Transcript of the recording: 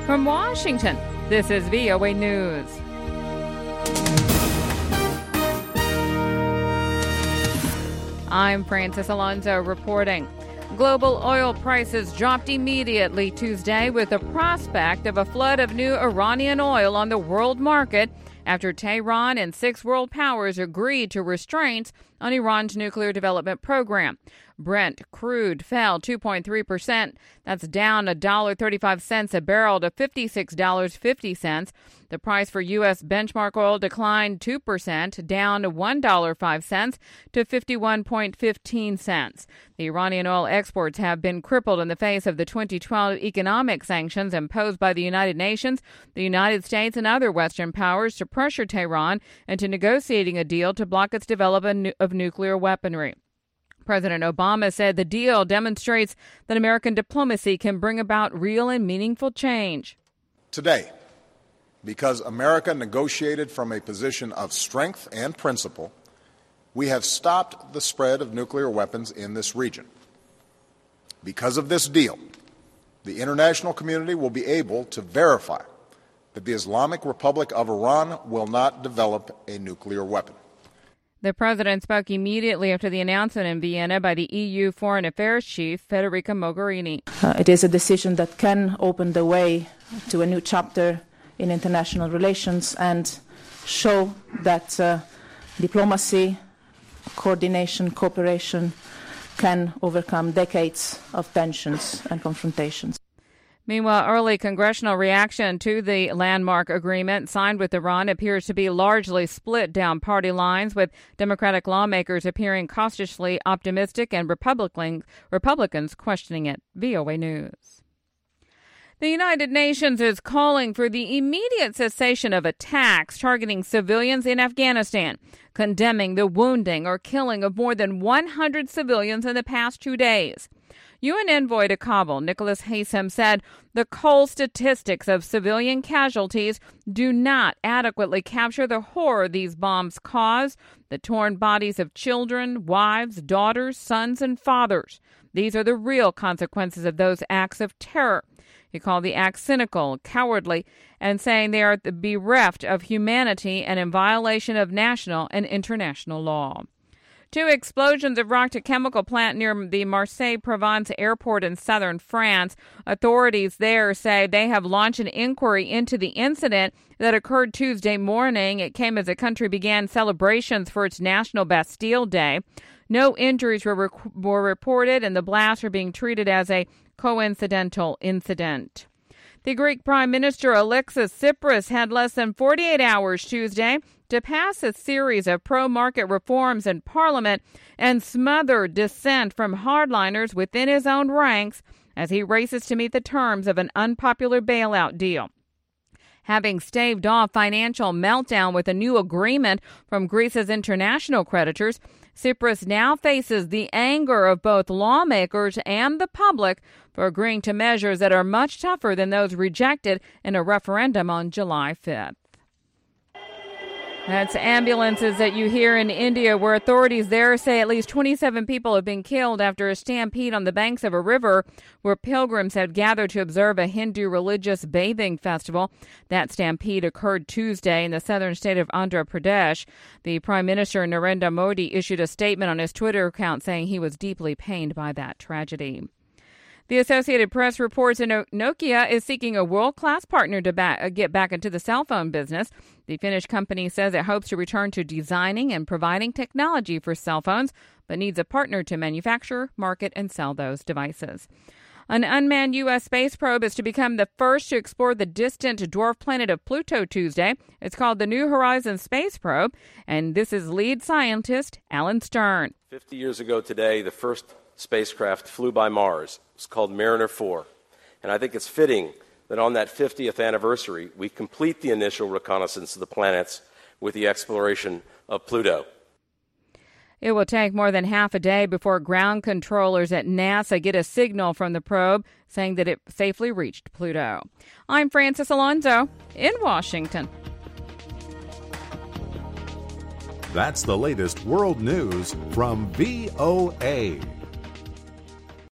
From Washington, this is VOA News. I'm Francis Alonso reporting. Global oil prices dropped immediately Tuesday with the prospect of a flood of new Iranian oil on the world market after Tehran and 6 world powers agreed to restraints on Iran's nuclear development program. Brent crude fell 2.3%. That's down $1.35 a barrel to $56.50. The price for U.S. benchmark oil declined 2%, down $1.05 to 51.15 cents. The Iranian oil exports have been crippled in the face of the 2012 economic sanctions imposed by the United Nations, the United States, and other Western powers to pressure Tehran into negotiating a deal to block its development of nuclear weaponry. President Obama said the deal demonstrates that American diplomacy can bring about real and meaningful change. Today, because America negotiated from a position of strength and principle, we have stopped the spread of nuclear weapons in this region. Because of this deal, the international community will be able to verify that the Islamic Republic of Iran will not develop a nuclear weapon. The president spoke immediately after the announcement in Vienna by the EU Foreign Affairs Chief, Federica Mogherini. It is a decision that can open the way to a new chapter in international relations and show that diplomacy, coordination, cooperation can overcome decades of tensions and confrontations. Meanwhile, early congressional reaction to the landmark agreement signed with Iran appears to be largely split down party lines, with Democratic lawmakers appearing cautiously optimistic and Republicans questioning it. VOA News. The United Nations is calling for the immediate cessation of attacks targeting civilians in Afghanistan, condemning the wounding or killing of more than 100 civilians in the past 2 days. UN envoy to Kabul, Nicholas Haysom, said the cold statistics of civilian casualties do not adequately capture the horror these bombs cause, the torn bodies of children, wives, daughters, sons, and fathers. These are the real consequences of those acts of terror. He called the acts cynical, cowardly, and saying they are bereft of humanity and in violation of national and international law. 2 explosions have rocked a chemical plant near the Marseille-Provence airport in southern France. Authorities there say they have launched an inquiry into the incident that occurred Tuesday morning. It came as the country began celebrations for its National Bastille Day. No injuries were reported, and the blasts are being treated as a coincidental incident. The Greek Prime Minister Alexis Tsipras had less than 48 hours Tuesday to pass a series of pro-market reforms in Parliament and smother dissent from hardliners within his own ranks as he races to meet the terms of an unpopular bailout deal. Having staved off financial meltdown with a new agreement from Greece's international creditors, Tsipras now faces the anger of both lawmakers and the public for agreeing to measures that are much tougher than those rejected in a referendum on July 5th. That's ambulances that you hear in India, where authorities there say at least 27 people have been killed after a stampede on the banks of a river where pilgrims had gathered to observe a Hindu religious bathing festival. That stampede occurred Tuesday in the southern state of Andhra Pradesh. The Prime Minister Narendra Modi issued a statement on his Twitter account saying he was deeply pained by that tragedy. The Associated Press reports that Nokia is seeking a world-class partner to get back into the cell phone business. The Finnish company says it hopes to return to designing and providing technology for cell phones, but needs a partner to manufacture, market, and sell those devices. An unmanned U.S. space probe is to become the first to explore the distant dwarf planet of Pluto Tuesday. It's called the New Horizons Space Probe, and this is lead scientist Alan Stern. 50 years ago today, the first spacecraft flew by Mars. It's called Mariner 4. And I think it's fitting that on that 50th anniversary, we complete the initial reconnaissance of the planets with the exploration of Pluto. It will take more than half a day before ground controllers at NASA get a signal from the probe saying that it safely reached Pluto. I'm Francis Alonso in Washington. That's the latest world news from VOA.